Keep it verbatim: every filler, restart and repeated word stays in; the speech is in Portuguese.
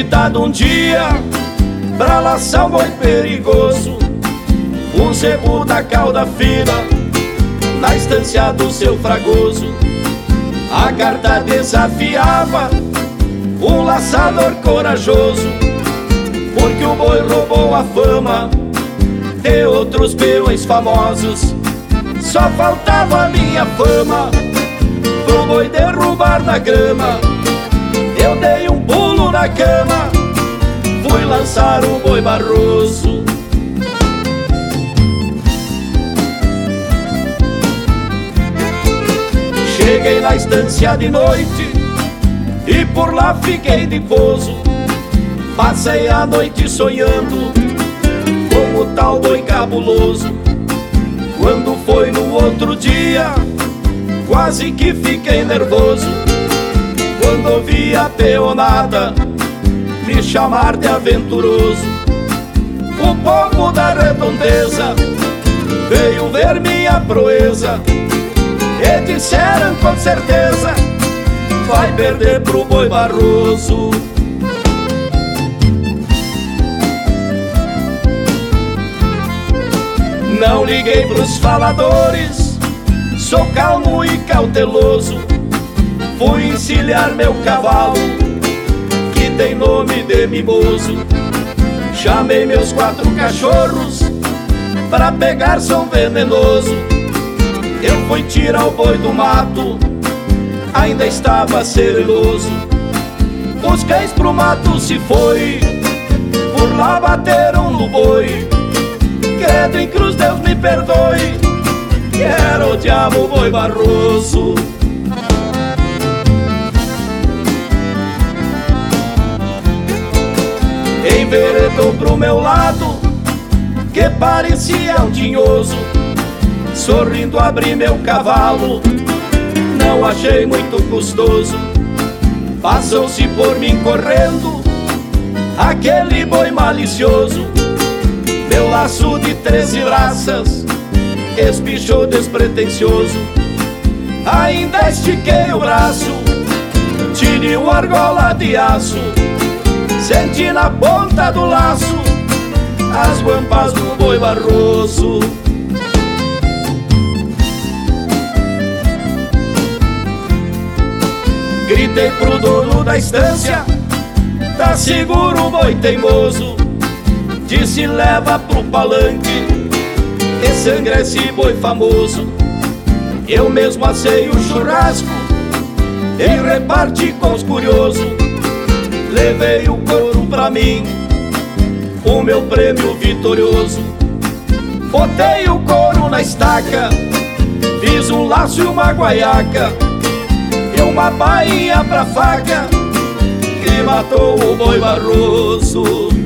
convidado um dia pra laçar um boi perigoso, um zebu da cauda fina na estância do seu fragoso. A carta desafiava um laçador corajoso, porque o boi roubou a fama de outros peões famosos. Só faltava a minha fama pro boi derrubar na grama. Eu dei um pulo na cama, fui lançar o boi Barroso. Cheguei na estância de noite e por lá fiquei de pouso. Passei a noite sonhando com o tal boi cabuloso. Quando foi no outro dia, quase que fiquei nervoso, quando ouvi a peonada me chamar de aventuroso. O povo da redondeza veio ver minha proeza e disseram com certeza: vai perder pro boi Barroso. Não liguei pros faladores, sou calmo e cauteloso. Fui encilhar meu cavalo, que tem nome de mimoso. Chamei meus quatro cachorros pra pegar som venenoso. Eu fui tirar o boi do mato, ainda estava sereloso. Os cães pro mato se foi, por lá bateram no boi. Credo em cruz, Deus me perdoe, que era o diabo o boi Barroso. Enveredou pro meu lado, que parecia um tinhoso. Sorrindo abri meu cavalo, não achei muito custoso. Passou-se por mim correndo aquele boi malicioso. Meu laço de treze braças espichou despretensioso. Ainda estiquei o braço, tirei uma argola de aço. Senti na ponta do laço as guampas do boi Barroso. Gritei pro dono da estância: tá seguro o boi teimoso? Disse: leva pro palanque e sangra esse boi famoso. Eu mesmo assei o churrasco e reparti com os curiosos. Levei o couro pra mim, o meu prêmio vitorioso. Botei o couro na estaca, fiz um laço e uma guaiaca e uma bainha pra faca que matou o boi Barroso.